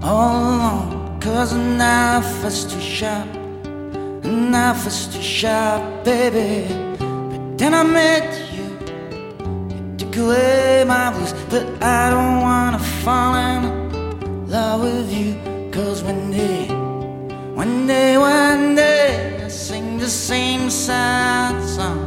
all alone, 'cause the knife was too sharp, the knife was too sharp, baby. But then I met you, you took away my blues. But I don't wanna fall in love with you, 'cause one day I sing the same sad song